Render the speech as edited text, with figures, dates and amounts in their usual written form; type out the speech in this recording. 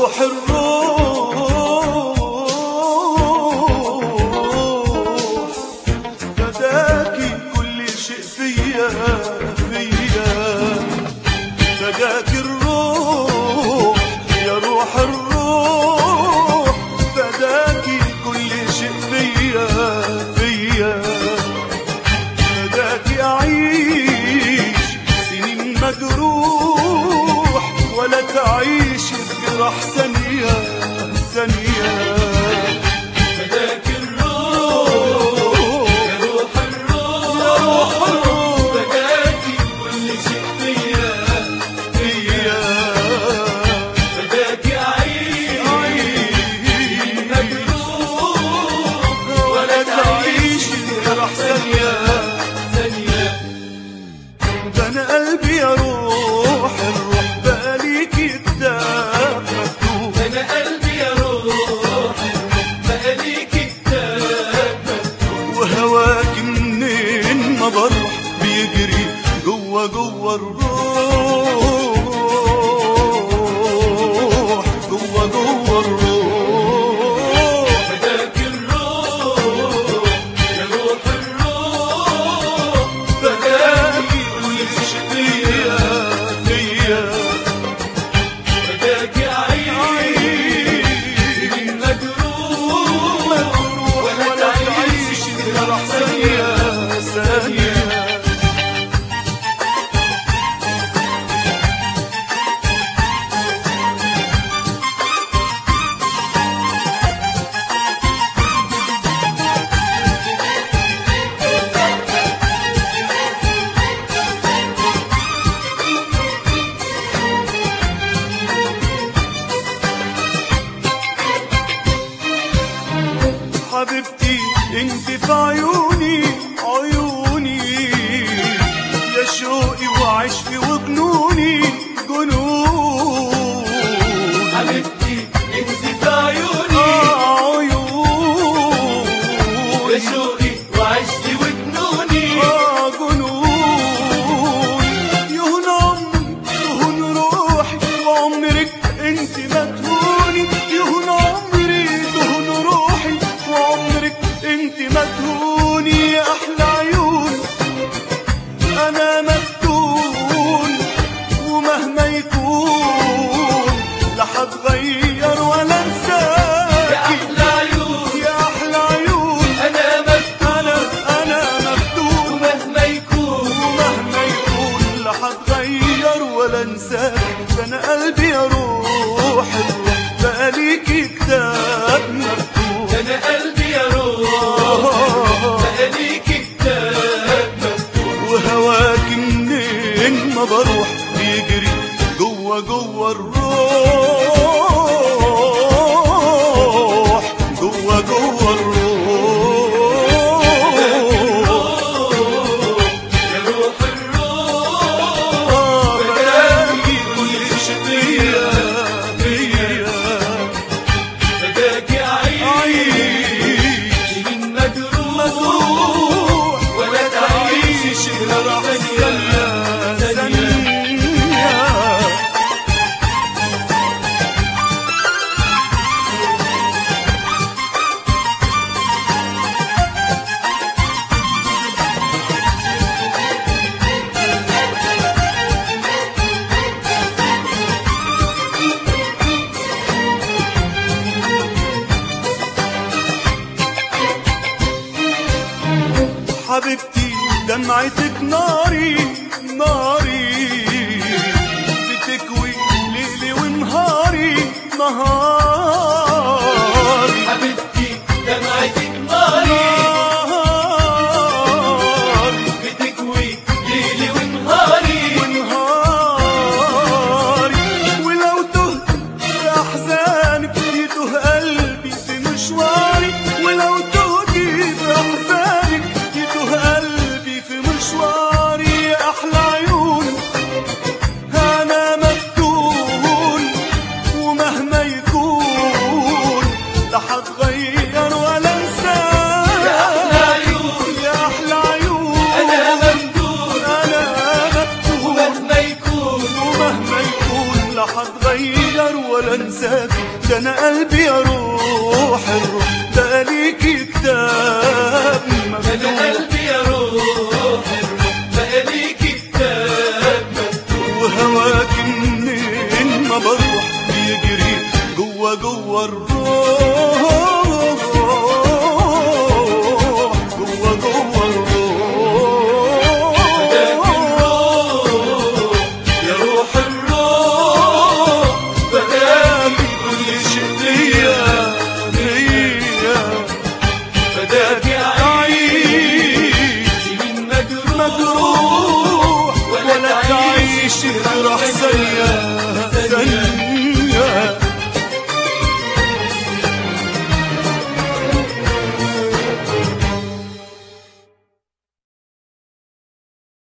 روح الروح فداكي كل شيء فيا فداكي الروح يا روح الروح فداكي كل شيء فيا فداكي أعيش سنين مجروح ولا تعيش بجراح ثانية فداك الروح يا روح الروح فداكي كل شيء فيا فداكي أعيش مجروح ولا تعيش بجراح ثانية ده أنا قلبي يا روح الروح بقاليكي كتاب مكتوب أنا قلبي يا روح بقاليكي كتاب مكتوب وهواك منين ما بروح بيجري جوا الروح جوا الروح فداك الروح يا روح الروح فداكي كل شيء فيا فداكي أعيش مجروح ولا تعيش بجراح ثانية حبيبتي انت في عيوني يا شوقي وعشقي وجنوني حبيبتي انت في عيوني يا شوقي وعشقي وجنوني يهون عمري يهون روحي وعمرك انت ما تهوني يهون عمري تهون روحي وعمرك انت ما تهوني يا احلى عيون انا مفتون ومهما يكون لا هتغير ولا انساك يا احلى عيون يا احلى عيون انا مفتون انا مفتون ومهما يكون لا هتغير ولا انساك ده انا قلبي يا روح بقاليكي كتاب مكتوب انا قلبي يا روح بقاليكي كتاب مكتوب وهواك منين ما بروح بيجري جوا الروح جوا الروح يا روح الروح فداكي كل شيء فيا فداكي أعيش من مجروح ولا تعيش بجراح ثانية حبيبتي دمعتك ناري بتكوي ليلي ونهاري حبيبتي دمعتك ناري بتكوي ليلي ونهاري ولو تهت في أحزانك يتوه قلبي في مشواري ولو تهتي في أحزانك يتوه قلبي في مشواري يا أحلى عيون أنا مفتون ومهما يكون لا هتغير ولا انساك يا أحلى عيون يا أحلى عيون أنا مفتون ومهما ومهما يكون لا هتغير اتغير ولا انساك، ده انا قلبي يا روح الروح بقى ليكي كتاب أنا مفتوح. قلبي يا روح الروح بقى ليكي كتاب مفتوح. وهواك منين ما بروح بيجري جوا جوا الروح، جوا جوا الروح. فداك الروح يا روح الروح، فداك كل شيء ليا ليا فداك أعيش من مجروح مجروح ولا تعيش جرح زيك.